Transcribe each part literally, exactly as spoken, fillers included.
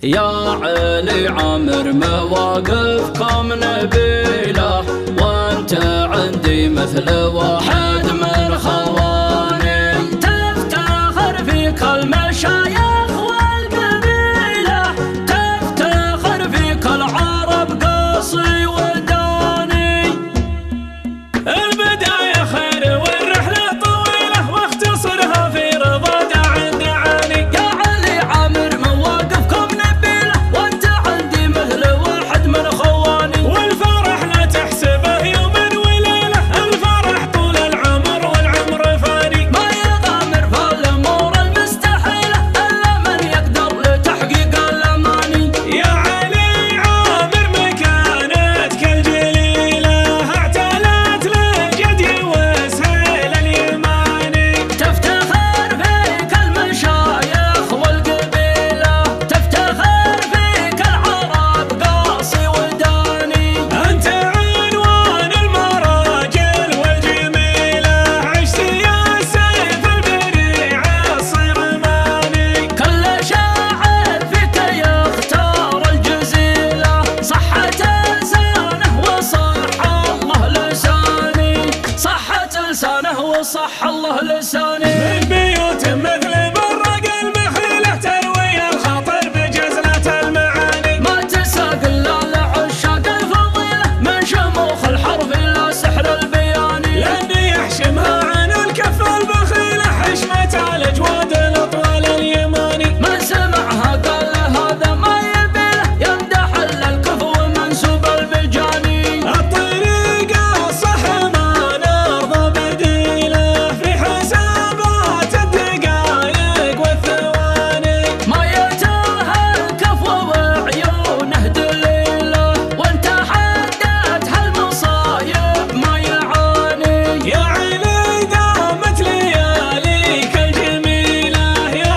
يا علي عامر مواقفكم نبيلة، وانت عندي مثل واحد من خواني. تفتخر فيك المشايخ والقبيلة، تفتخر فيك العرب قاصي وداني. البداية خير والرحلة طويلة، واختصرها في رضا داع دعاني. يا علي عامر مواقفكم نبيلة، وانت عندي مثل واحد من خواني. والفرح لا تحسبه يوم وليلة، الفرح طول العمر والعمر فاني. ما يغامر في الامور المستحيلة الا من يقدر لتحقيق الاماني. يا علي عامر مكانتك الجليلة، اعتلت للجدي وسهيل اليماني. تفتخر فيك المشايخ والقبيلة، تفتخر فيك العرب قاصي وداني. انت عنوان المراجل والجميلة، عشت يا سيف البريع الصرماني. كل شاعر فيك يختار الجزيلة، صحة لسانه وصح الله لساني، صحة لسانه وصح الله لساني. من بيوت مثل برق المخيلة، تروي الخاطر بجزلة المعاني. ما تساق الا لعشاق الفضيلة، من شموخ الحرف الى سحر البياني. لاني يحشمها عن الكف البخيلة، حشمة الاجواد الاطوال اليماني. من سمعها قال هذا ما يبيله، يمدح الا الكفو منسوب البجاني. الطريقة الصح ما نرضى بديلة، في حسابات الدقايق والثواني. ما يتاهى الكفو وعيونه دليله، وانت حدت هالمصايب ما يعاني. يا علي دامت لياليك الجميلة، يا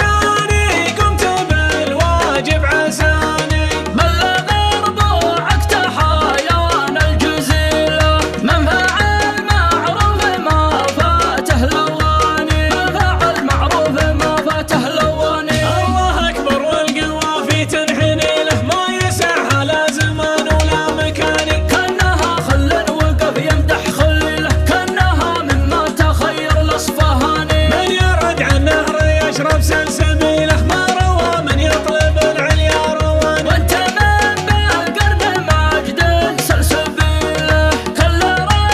عساني قمت بالواجب عساني. بلغ ربوعك تحايانا الجزيلة، من فعل معروف ما فاته لواني، من فعل معروف ما فاته لواني. الله أكبر والقوافي تنحني له، ما يسعها لا زمان ولا مكاني. كانها خل وقف يمدح خليله، كانها مما تخير الاصفهاني. من يرد عن نهر يشرب سلسبيله، ما روى من يطلب العليا رواني. وانت من بالقرن المجد سلسبيله، كل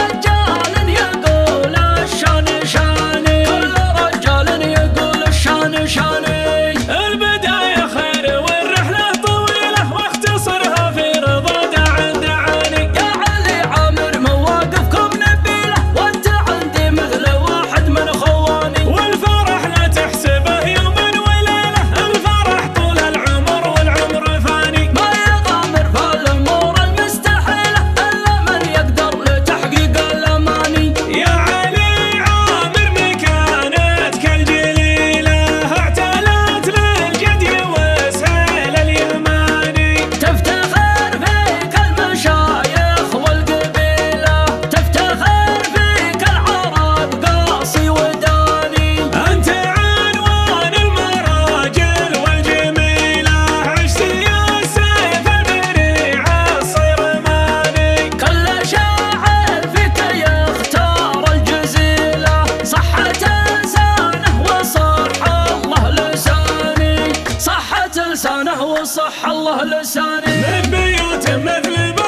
رجال يقول الشان شاني، كل رجال يقول الشان شاني. البداية خير والرحلة طويلة، واختصرها في رضا داع دعاني. يا علي عامر مواقفكم نبيلة، وانت عندي مثل واحد من خواني. والفرح لا تحسبه يوم وليلة، الفرح طول العمر والعمر فاني. ما يغامر في الامور المستحيلة الا من يقدر لتحقيق الاماني. يا علي عامر مكانتك الجليلة، اعتلت للجدي وسهيل اليماني. تفتخر فيك المشايخ والقبيلة، تفتخر فيك العرب قاصي وداني. انت عنوان المراجل والجميلة، عشت يا سيف البريع الصرماني. كل شاعر فيك يختار الجزيلة، صحة لسانه وصح الله لساني، صحة لسانه وصح الله لساني. من بيوت مثل